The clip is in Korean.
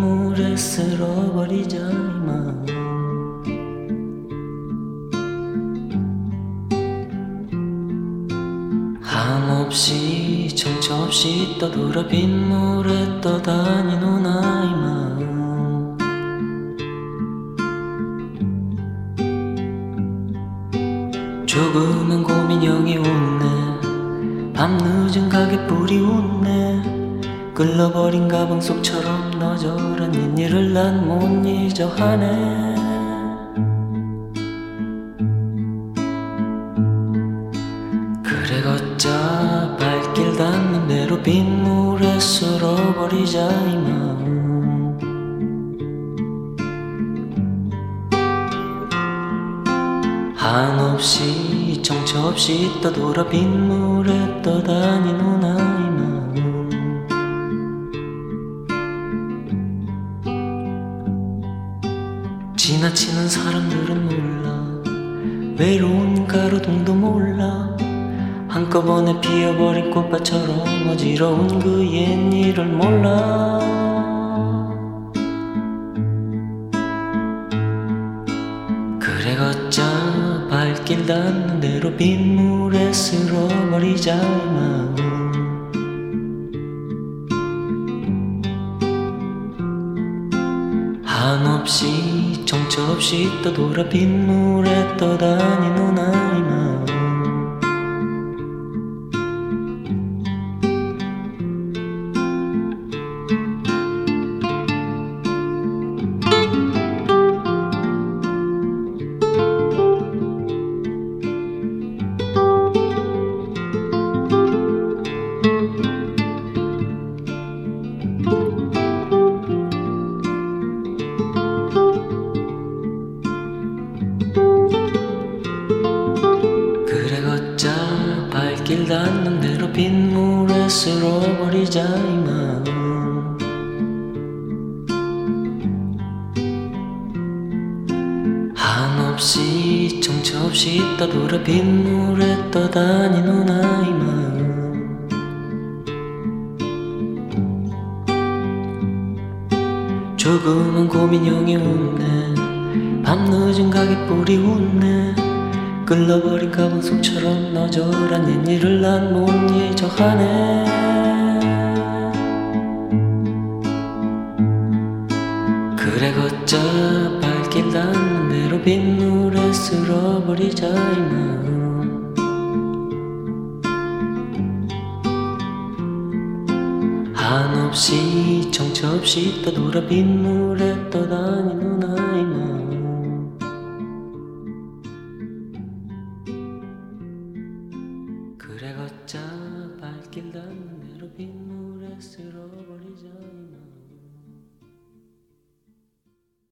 빗물에 쓸어버리자 이만. 한없이 정처 없이 떠돌아 빗물에 떠다니는 아이만. 조그만 고민형이 웃네. 밤늦은 가게불이 웃네. 끌러버린 가방 속처럼 너절한 옛일을 난 못 잊어 하네. 그래 걷자 발길 닿는 대로 빗물에 쓸어버리자 이만. 한없이 정처 없이 떠돌아 빗물에 떠다니는 아이만. 지나치는 사람들은 몰라. 외로운 가로등도 몰라. 한꺼번에 피어버린 꽃밭처럼 어지러운 그 옛일을 몰라. 그래 걷자 발길 닿는 대로 빗물에 쓸어버리자 이만. 한없이 정처 없이 떠돌아 빗물에 떠다니는 아이만. 발길 닿는 대로 빗물에 쓸어버리자 이만. 한없이 정처 없이 떠돌아 빗물에 떠다니는 아이만. 조그만 고민형이 웃네. 밤늦은 가게불이 웃네. 끌러버린 가방 속처럼 너절한 옛일을 난 못 잊어 하네. 그래 걷자 발길 닿는 대로 빗물에 쓸어버리자 이만. 한없이 정처 없이 떠돌아 빗물에 떠다니는 아이만. 그래 걷자 발길 닿는 대로 빗물에 쓸어